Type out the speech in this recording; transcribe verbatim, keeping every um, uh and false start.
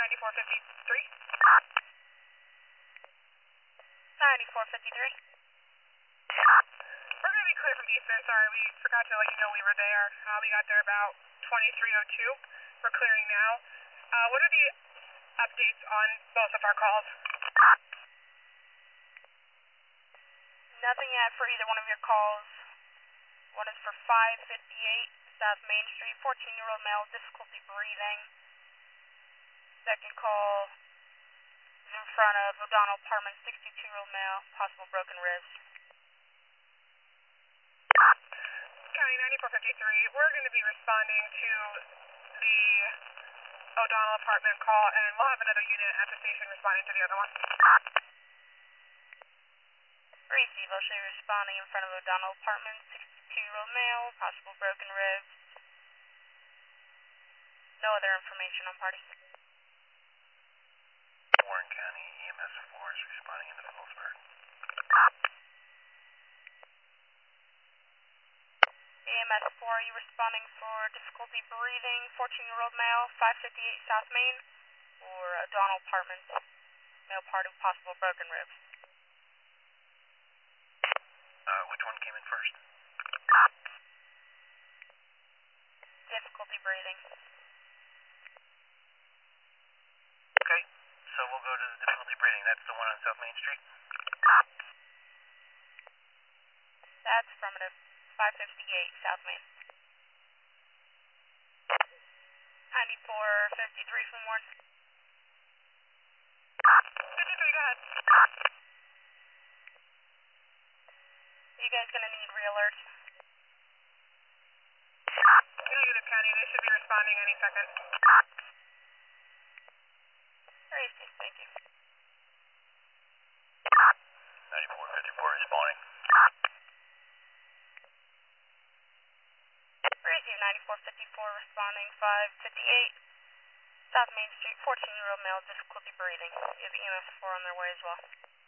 ninety-four fifty-three. ninety-four fifty-three. We're going to be clear from Eastern. Sorry, we forgot to let you know we were there. Uh, we got there about twenty-three oh two. We're clearing now. Uh, what are the updates on both of our calls? Nothing yet for either one of your calls. One is for five fifty-eight South Main Street, fourteen-year-old male, difficulty breathing. Second call is in front of O'Donnell Apartment, sixty-two-year-old male, possible broken ribs. County ninety-four fifty-three, we're going to be responding to the O'Donnell Apartment call, and we'll have another unit at the station responding to the other one. Receive, I'll show you responding in front of O'Donnell Apartment, sixty-two-year-old male, possible broken ribs. No other information on party. Warren County E M S four is responding into Phillipsburg. E M S four, are you responding for difficulty breathing, fourteen-year-old male, five fifty-eight South Main, or O'Donnell Apartment, male party, possible broken ribs? Uh, which one came in first? Difficulty breathing. Okay, so we'll go to the difficulty breathing. That's the one on South Main Street? That's affirmative. five fifty-eight South Main. ninety-four fifty-three from Warren. fifty-three, go ahead. You guys gonna need re-alerts? Negative, County. They should be responding any second. Receive, thank you. ninety-four fifty-four responding. Receive, ninety-four fifty-four responding, five fifty-eight South Main Street, fourteen-year-old male, difficulty breathing. You have E M S four on their way as well.